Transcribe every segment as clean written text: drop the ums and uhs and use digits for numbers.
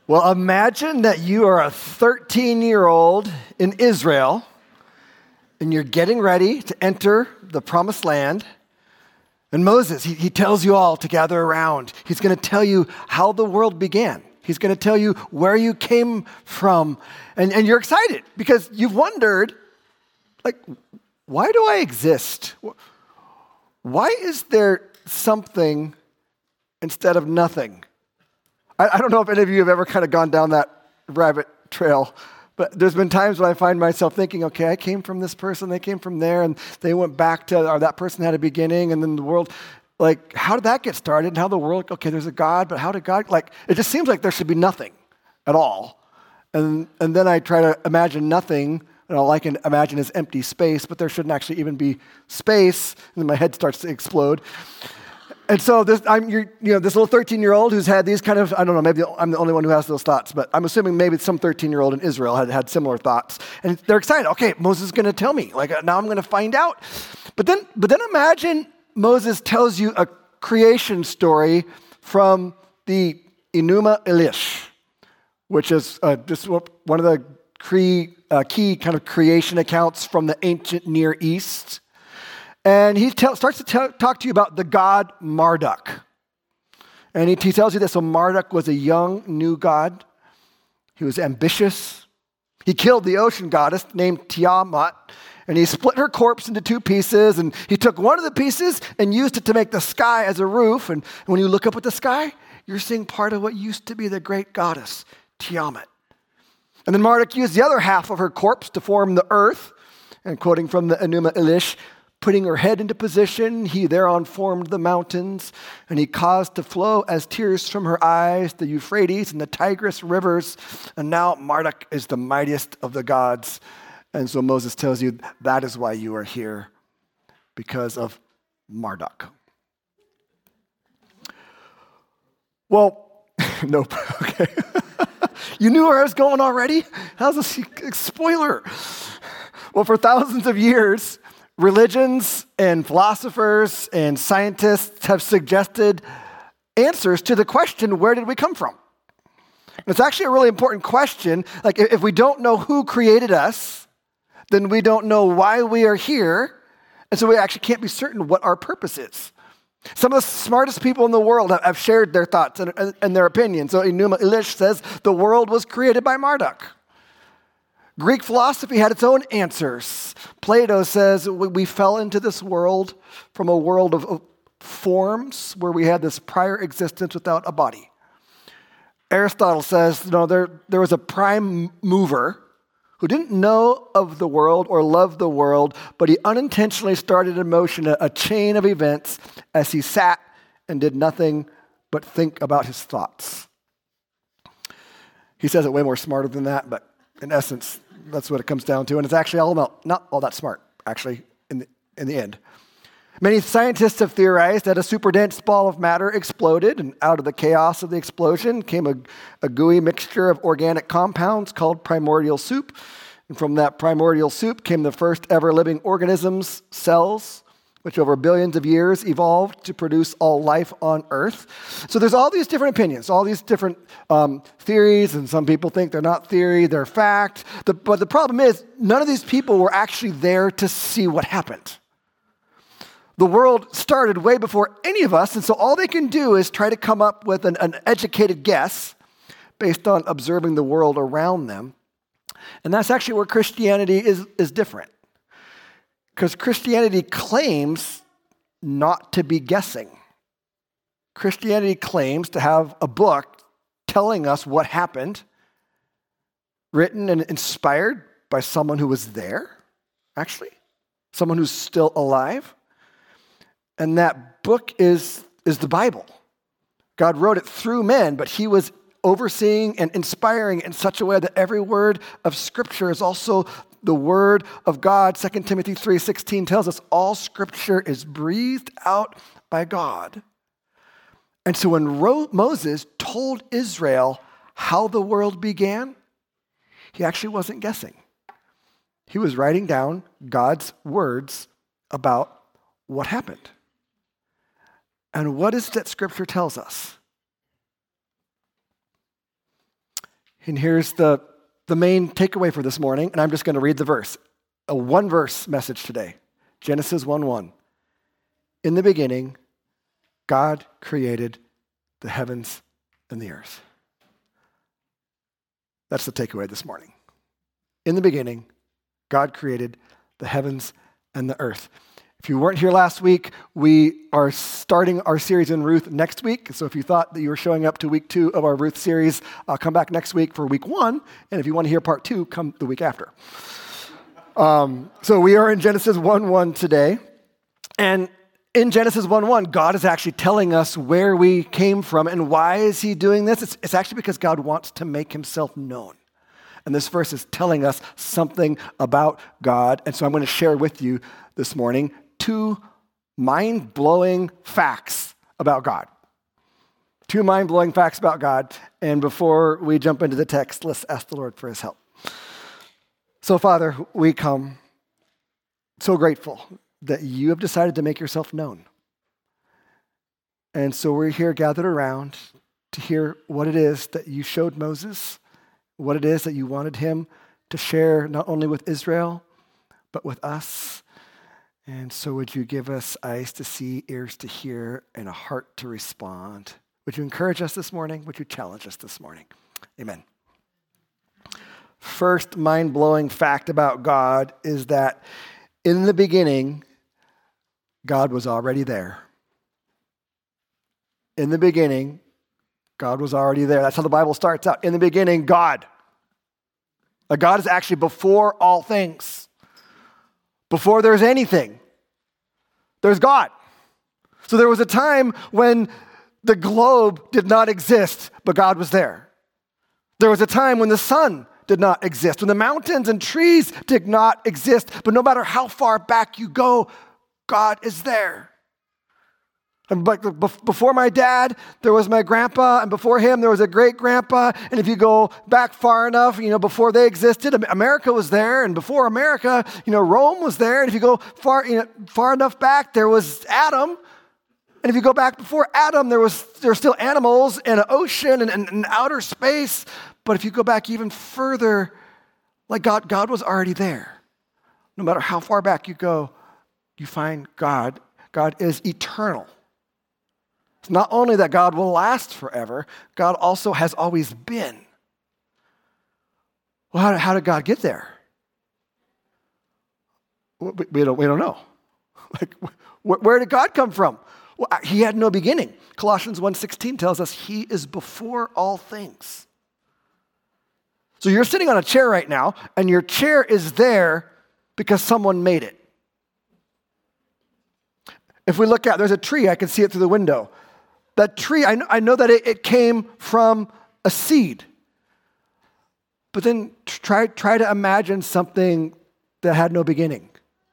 Well, imagine that you are a 13-year-old in Israel and you're getting ready to enter the promised land. And Moses, he tells you all to gather around. He's going to tell you how the world began. He's going to tell you where you came from. And you're excited because you've wondered, like, why do I exist? Why is there something instead of nothing? I don't know if any of you have ever kind of gone down that rabbit trail, but there's been times when I find myself thinking, okay, I came from this person, they came from there, and they went back to, or that person had a beginning, and then the world, like, how did that get started? And how the world, okay, there's a God, but how did God, like, it just seems like there should be nothing at all. And then I try to imagine nothing, and all I can imagine is empty space, but there shouldn't actually even be space, and then my head starts to explode. And so this little 13-year-old who's had these kind of, I don't know, maybe I'm the only one who has those thoughts, but I'm assuming maybe some 13-year-old in Israel had similar thoughts. And they're excited. Okay, Moses is going to tell me. Like, now I'm going to find out. But then imagine Moses tells you a creation story from the Enuma Elish, which is just one of the key kind of creation accounts from the ancient Near East. And he starts to talk to you about the god Marduk. And he tells you that so Marduk was a young, new god. He was ambitious. He killed the ocean goddess named Tiamat, and he split her corpse into two pieces, and he took one of the pieces and used it to make the sky as a roof. And when you look up at the sky, you're seeing part of what used to be the great goddess, Tiamat. And then Marduk used the other half of her corpse to form the earth, and quoting from the Enuma Elish, putting her head into position, he thereon formed the mountains, and he caused to flow as tears from her eyes the Euphrates and the Tigris rivers, and now Marduk is the mightiest of the gods. And so Moses tells you that is why you are here, because of Marduk. Well, nope, okay. You knew where I was going already? How's this spoiler? Well, for thousands of years, religions and philosophers and scientists have suggested answers to the question, where did we come from? And it's actually a really important question. Like, if we don't know who created us, then we don't know why we are here, and so we actually can't be certain what our purpose is. Some of the smartest people in the world have shared their thoughts and their opinions. So Enuma Elish says the world was created by Marduk. Greek philosophy had its own answers. Plato says we fell into this world from a world of forms where we had this prior existence without a body. Aristotle says there was a prime mover who didn't know of the world or love the world, but he unintentionally started in motion a chain of events as he sat and did nothing but think about his thoughts. He says it way more smarter than that, but in essence, that's what it comes down to. And it's actually not all that smart, actually, in the end. Many scientists have theorized that a superdense ball of matter exploded, and out of the chaos of the explosion came a gooey mixture of organic compounds called primordial soup. And from that primordial soup came the first ever living organisms, cells, which over billions of years evolved to produce all life on Earth. So there's all these different opinions, all these different theories, and some people think they're not theory, they're fact. But the problem is, none of these people were actually there to see what happened. The world started way before any of us, and so all they can do is try to come up with an educated guess based on observing the world around them. And that's actually where Christianity is different. Because Christianity claims not to be guessing. Christianity claims to have a book telling us what happened, written and inspired by someone who was there, actually, someone who's still alive. And that book is the Bible. God wrote it through men, but he was overseeing and inspiring in such a way that every word of Scripture is also the word of God. 2 Timothy 3:16 tells us all Scripture is breathed out by God. And so when Moses told Israel how the world began, he actually wasn't guessing. He was writing down God's words about what happened. And what is that Scripture tells us? And here's the main takeaway for this morning, and I'm just going to read the verse. A one-verse message today. Genesis 1:1. In the beginning, God created the heavens and the earth. That's the takeaway this morning. In the beginning, God created the heavens and the earth. If you weren't here last week, we are starting our series in Ruth next week. So if you thought that you were showing up to week 2 of our Ruth series, come back next week for week 1. And if you want to hear part 2, come the week after. So we are in Genesis 1:1 today. And in Genesis 1:1, God is actually telling us where we came from. And why is he doing this? It's actually because God wants to make himself known. And this verse is telling us something about God. And so I'm going to share with you this morning 2 mind-blowing facts about God. 2 mind-blowing facts about God. And before we jump into the text, let's ask the Lord for his help. So, Father, we come so grateful that you have decided to make yourself known. And so we're here gathered around to hear what it is that you showed Moses, what it is that you wanted him to share not only with Israel, but with us. And so would you give us eyes to see, ears to hear, and a heart to respond? Would you encourage us this morning? Would you challenge us this morning? Amen. First mind-blowing fact about God is that in the beginning, God was already there. In the beginning, God was already there. That's how the Bible starts out. In the beginning, God. God is actually before all things. Before there's anything, there's God. So there was a time when the globe did not exist, but God was there. There was a time when the sun did not exist, when the mountains and trees did not exist, but no matter how far back you go, God is there. But before my dad, there was my grandpa, and before him, there was a great-grandpa, and if you go back far enough, before they existed, America was there, and before America, Rome was there, and if you go far enough back, there was Adam, and if you go back before Adam, there were still animals and an ocean and outer space, but if you go back even further, like God was already there. No matter how far back you go, you find God. God is eternal. It's not only that God will last forever, God also has always been. Well, how did God get there? We don't know. Where did God come from? Well, he had no beginning. Colossians 1:16 tells us he is before all things. So you're sitting on a chair right now, and your chair is there because someone made it. If we look out, there's a tree, I can see it through the window. That tree, I know that it came from a seed. But then try to imagine something that had no beginning.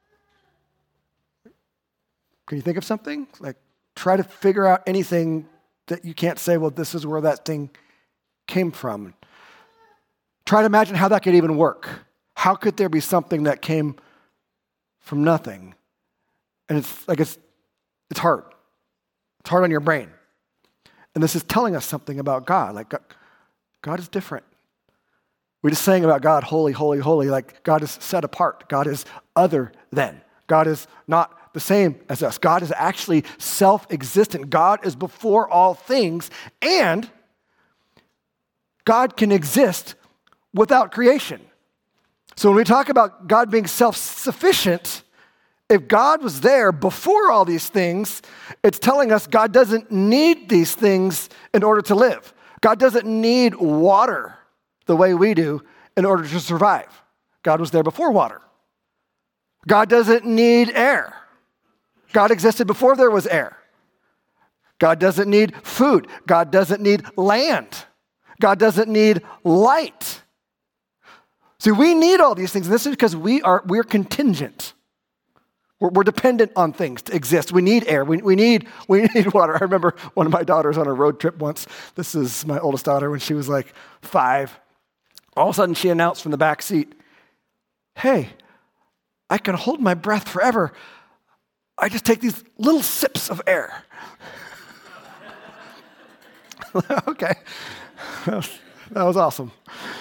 Can you think of something? Like, try to figure out anything that you can't say, well, this is where that thing came from. Try to imagine how that could even work. How could there be something that came from nothing? And it's hard. It's hard on your brain. And this is telling us something about God. Like, God is different. We're just saying about God, holy, holy, holy. Like, God is set apart. God is other than. God is not the same as us. God is actually self-existent. God is before all things. And God can exist without creation. So when we talk about God being self-sufficient, if God was there before all these things, it's telling us God doesn't need these things in order to live. God doesn't need water the way we do in order to survive. God was there before water. God doesn't need air. God existed before there was air. God doesn't need food. God doesn't need land. God doesn't need light. See, we need all these things, and this is because we're contingent. We're dependent on things to exist. We need air. We need water. I remember one of my daughters on a road trip once. This is my oldest daughter when she was like 5. All of a sudden, she announced from the back seat, "Hey, I can hold my breath forever. I just take these little sips of air." Okay, that was awesome.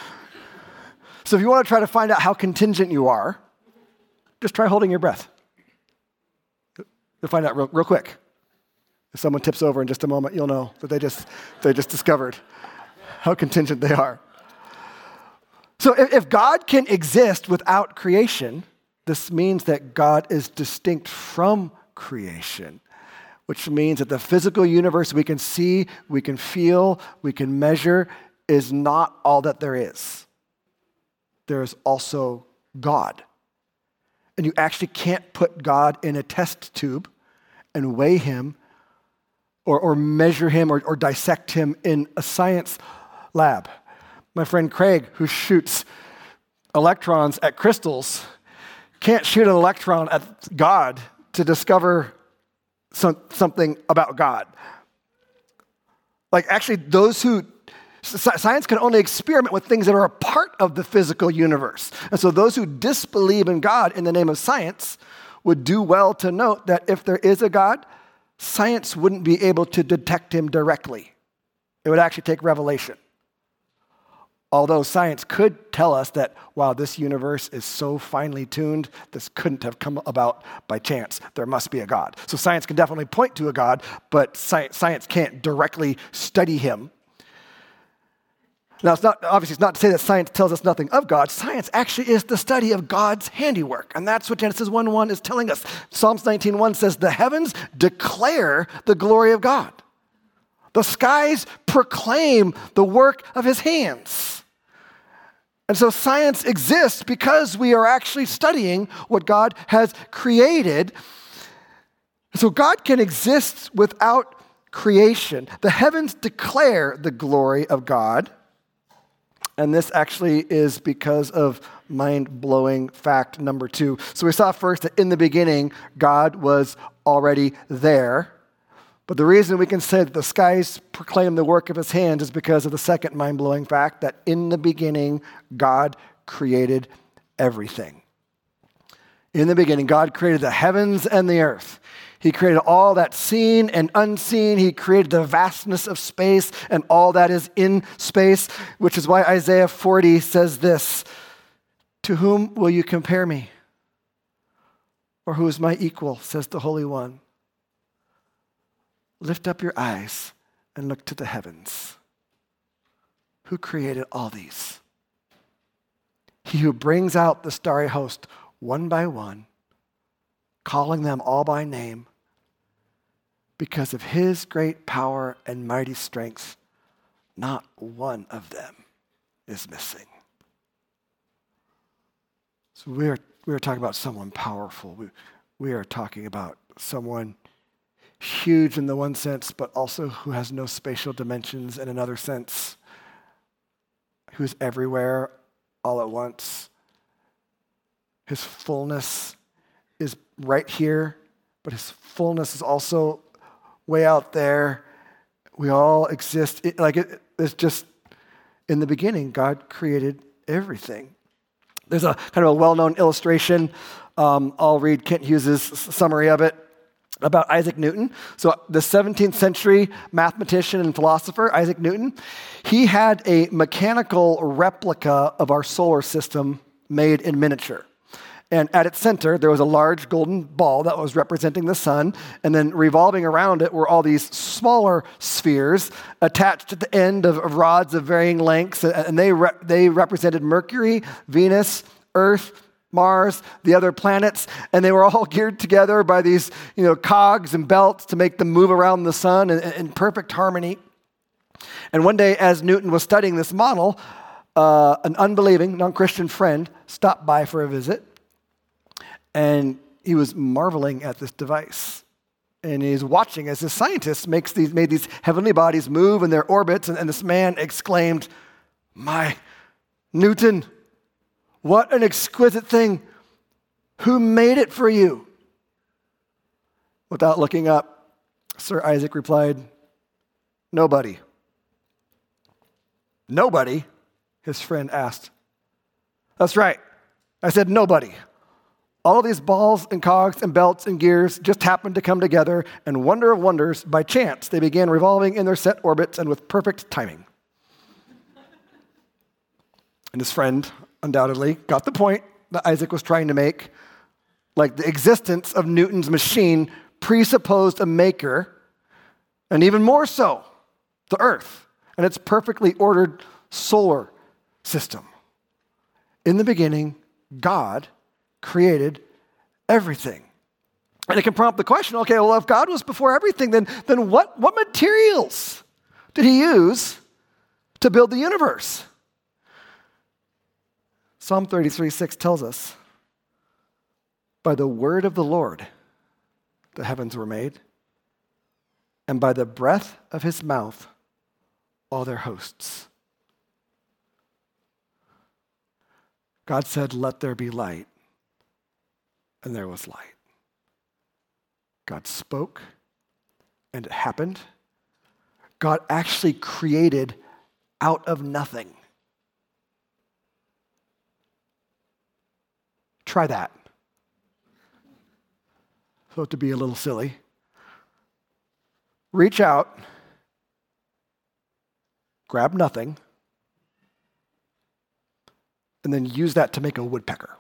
So if you want to try to find out how contingent you are, just try holding your breath. You'll find out real quick. If someone tips over in just a moment, you'll know that they just discovered how contingent they are. So if God can exist without creation, this means that God is distinct from creation, which means that the physical universe we can see, we can feel, we can measure is not all that there is. There is also God. And you actually can't put God in a test tube and weigh him or measure him or dissect him in a science lab. My friend Craig, who shoots electrons at crystals, can't shoot an electron at God to discover something about God. Like actually science can only experiment with things that are a part of the physical universe. And so those who disbelieve in God in the name of science would do well to note that if there is a God, science wouldn't be able to detect him directly. It would actually take revelation. Although science could tell us that, wow, this universe is so finely tuned, this couldn't have come about by chance. There must be a God. So science can definitely point to a God, but science can't directly study him. Now, it's not to say that science tells us nothing of God. Science actually is the study of God's handiwork. And that's what Genesis 1:1 is telling us. Psalms 19:1 says, the heavens declare the glory of God. The skies proclaim the work of his hands. And so science exists because we are actually studying what God has created. So God can exist without creation. The heavens declare the glory of God. And this actually is because of mind-blowing fact number 2. So we saw first that in the beginning, God was already there. But the reason we can say that the skies proclaim the work of his hands is because of the second mind-blowing fact that in the beginning, God created everything. In the beginning, God created the heavens and the earth. He created all that's seen and unseen. He created the vastness of space and all that is in space, which is why Isaiah 40 says this, "To whom will you compare me? Or who is my equal, says the Holy One? Lift up your eyes and look to the heavens. Who created all these? He who brings out the starry host one by one, calling them all by name, because of his great power and mighty strength, not one of them is missing." So we are talking about someone powerful. We are talking about someone huge in the one sense, but also who has no spatial dimensions in another sense, who's everywhere all at once. His fullness is right here, but his fullness is also way out there. We all exist. It's just in the beginning, God created everything. There's a kind of a well-known illustration. I'll read Kent Hughes' summary of it about Isaac Newton. So the 17th century mathematician and philosopher, Isaac Newton, he had a mechanical replica of our solar system made in miniature. And at its center, there was a large golden ball that was representing the sun, and then revolving around it were all these smaller spheres attached at the end of rods of varying lengths, and they represented Mercury, Venus, Earth, Mars, the other planets, and they were all geared together by these cogs and belts to make them move around the sun in perfect harmony. And one day, as Newton was studying this model, an unbelieving, non-Christian friend stopped by for a visit. And he was marveling at this device. And he's watching as the scientist made these heavenly bodies move in their orbits. And this man exclaimed, "My, Newton, what an exquisite thing. Who made it for you?" Without looking up, Sir Isaac replied, "Nobody." "Nobody?" his friend asked. "That's right. I said nobody. All of these balls and cogs and belts and gears just happened to come together, and wonder of wonders, by chance, they began revolving in their set orbits and with perfect timing." And his friend, undoubtedly got the point that Isaac was trying to make. Like the existence of Newton's machine presupposed a maker, and even more so, the earth and its perfectly ordered solar system. In the beginning, God created everything. And it can prompt the question, okay, well, if God was before everything, then what materials did he use to build the universe? Psalm 33:6 tells us, by the word of the Lord, the heavens were made, and by the breath of his mouth, all their hosts. God said, let there be light, and there was light. God spoke, and it happened. God actually created out of nothing. Try that. So to be a little silly, reach out, grab nothing, and then use that to make a woodpecker.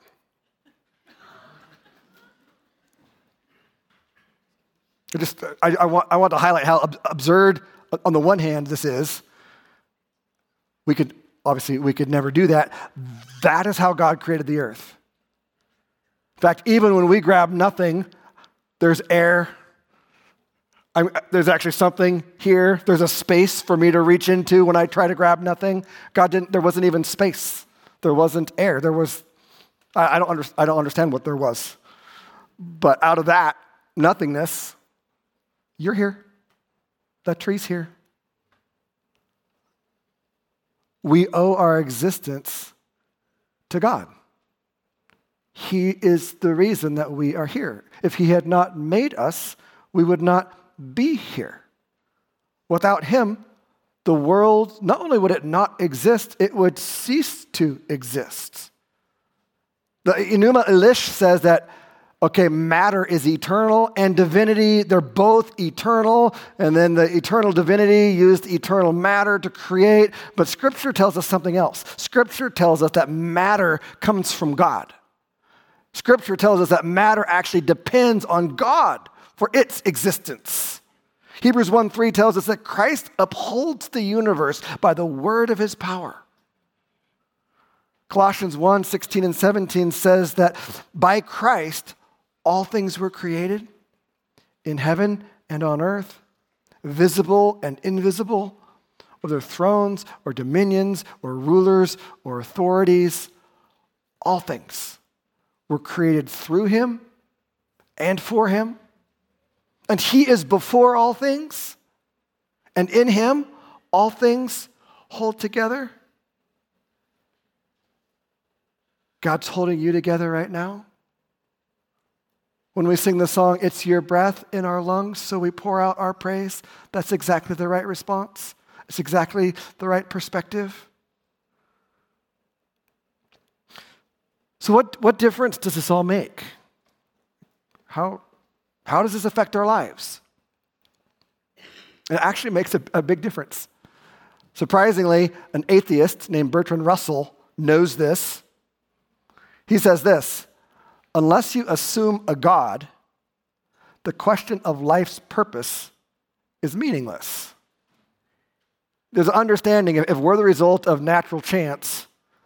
I want to highlight how absurd, on the one hand, this is. We could never do that. That is how God created the earth. In fact, even when we grab nothing, there's air. There's actually something here. There's a space for me to reach into when I try to grab nothing. There wasn't even space. There wasn't air. I don't understand what there was. But out of that nothingness, you're here. That tree's here. We owe our existence to God. He is the reason that we are here. If he had not made us, we would not be here. Without him, the world, not only would it not exist, it would cease to exist. The Enuma Elish says that, okay, matter is eternal and divinity, they're both eternal, and then the eternal divinity used eternal matter to create, but Scripture tells us something else. Scripture tells us that matter comes from God. Scripture tells us that matter actually depends on God for its existence. Hebrews 1:3 tells us that Christ upholds the universe by the word of his power. Colossians 1:16 and 17 says that by Christ all things were created in heaven and on earth, visible and invisible, whether thrones or dominions or rulers or authorities, all things were created through him and for him. And he is before all things, and in him all things hold together. God's holding you together right now. When we sing the song, "It's your breath in our lungs, so we pour out our praise," that's exactly the right response. It's exactly the right perspective. So what difference does this all make? How does this affect our lives? It actually makes a big difference. Surprisingly, an atheist named Bertrand Russell knows this. He says this: unless you assume a God, the question of life's purpose is meaningless. There's an understanding if we're the result of natural chance,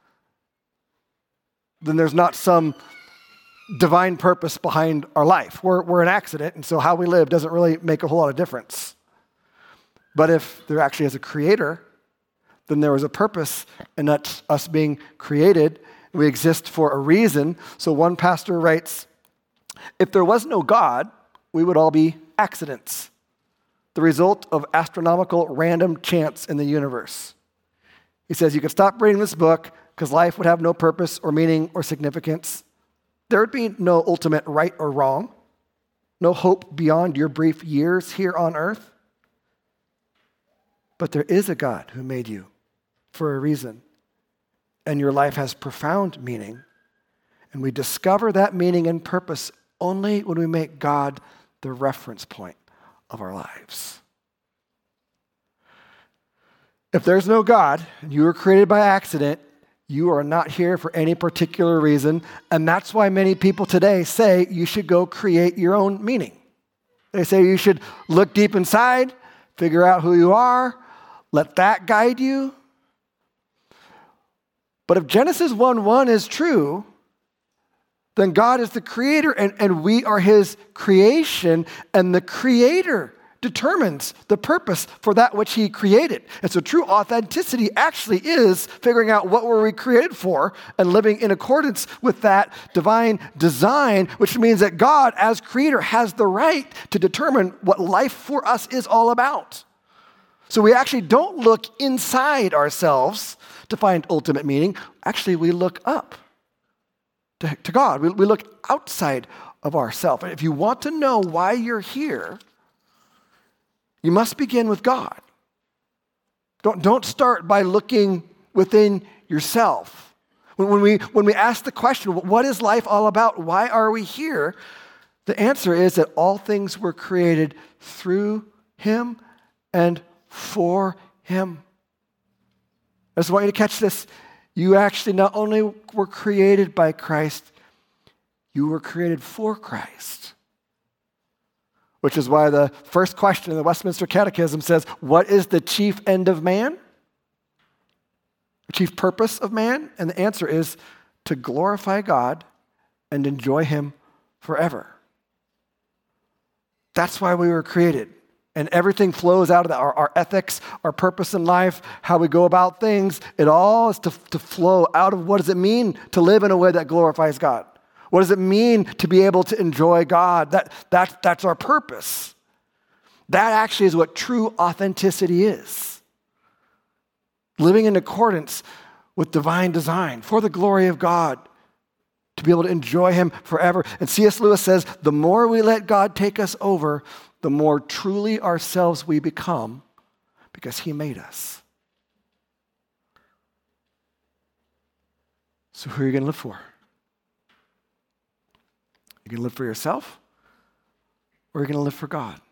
then there's not some divine purpose behind our life. We're an accident, and so how we live doesn't really make a whole lot of difference. But if there actually is a creator, then there was a purpose, and that's us being created. We exist for a reason. So one pastor writes, if there was no God, we would all be accidents, the result of astronomical random chance in the universe. He says you could stop reading this book because life would have no purpose or meaning or significance. There would be no ultimate right or wrong, no hope beyond your brief years here on earth. But there is a God who made you for a reason, and your life has profound meaning. And we discover that meaning and purpose only when we make God the reference point of our lives. If there's no God, and you were created by accident, You are not here for any particular reason, and that's why many people today say you should go create your own meaning. They say you should look deep inside, figure out who you are, let that guide you. But if Genesis 1:1 is true, then God is the creator and we are his creation, and the creator determines the purpose for that which he created. And so true authenticity actually is figuring out what were we created for and living in accordance with that divine design, which means that God as creator has the right to determine what life for us is all about. So we actually don't look inside ourselves to find ultimate meaning. Actually, we look up to God. We look outside of ourselves. And if you want to know why you're here, you must begin with God. Don't start by looking within yourself. When we ask the question, what is life all about? Why are we here? The answer is that all things were created through him and for him. I just want you to catch this. You actually not only were created by Christ, you were created for Christ. Which is why the first question in the Westminster Catechism says, what is the chief end of man? The chief purpose of man? And the answer is to glorify God and enjoy him forever. That's why we were created. And everything flows out of that. Our ethics, our purpose in life, how we go about things, it all is to flow out of what does it mean to live in a way that glorifies God? What does it mean to be able to enjoy God? That's our purpose. That actually is what true authenticity is. Living in accordance with divine design for the glory of God, to be able to enjoy him forever. And C.S. Lewis says, the more we let God take us over, the more truly ourselves we become because he made us. So who are you going to live for? You going to live for yourself, or are you going to live for God?